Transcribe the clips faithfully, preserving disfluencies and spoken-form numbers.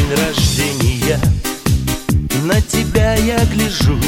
день рождения, на тебя я гляжу,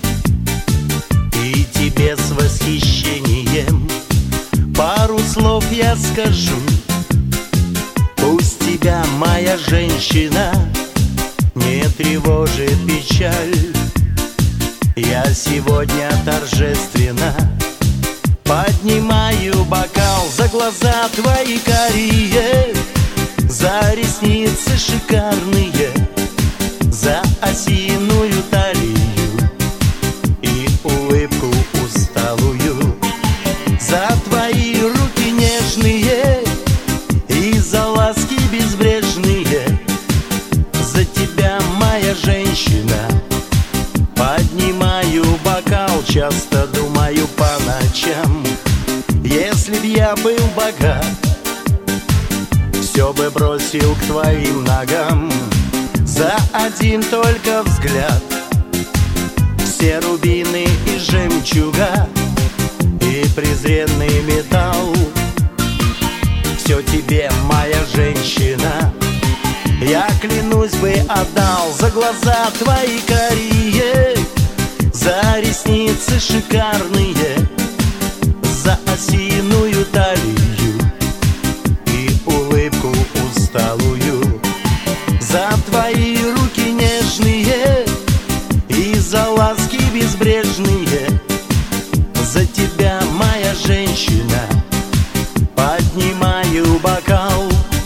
и тебе с восхищением пару слов я скажу. Пусть тебя, моя женщина, не тревожит печаль. Я сегодня торжественно поднимаю бокал за глаза твои карие, за ресницы шикарные, за осиную талию и улыбку усталую, за твои руки нежные и за ласки безбрежные. За тебя, моя женщина, поднимаю бокал, часто думаю по ночам. Если б я был богат, все бы бросил к твоим ногам. За один только взгляд все рубины и жемчуга и презренный металл. Все тебе, моя женщина, я клянусь бы отдал. За глаза твои карие, за ресницы шикарные, за осиную талию и улыбку усталую, за твои руки нежные и за ласки безбрежные. За тебя, моя женщина, поднимаю бокал.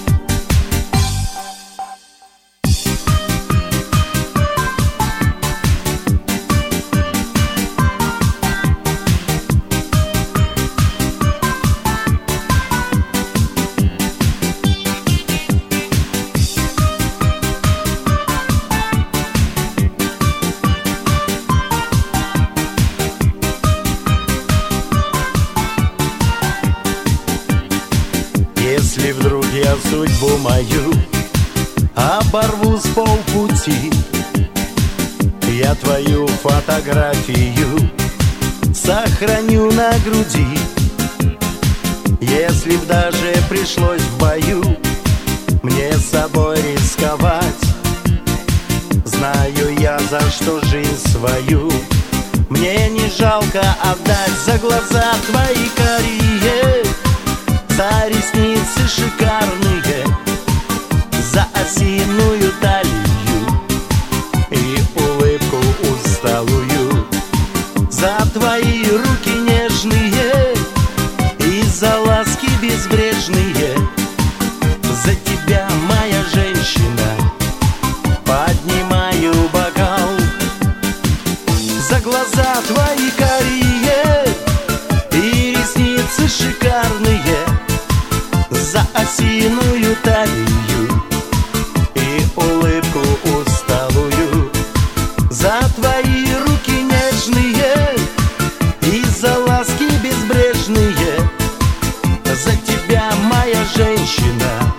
Если вдруг я судьбу мою оборву с полпути, я твою фотографию сохраню на груди. Если б даже пришлось в бою мне с собой рисковать, знаю я, за что жизнь свою мне не жалко отдать. За глаза твои карие, за ресницы шикарные, за осиную талию и улыбку усталую, за твои руки нежные и за ласки безбрежные. За тебя, моя женщина, поднимаю бокал. За глаза твои карие и ресницы шикарные, за осиную талию и улыбку усталую, за твои руки нежные и за ласки безбрежные. За тебя, моя женщина,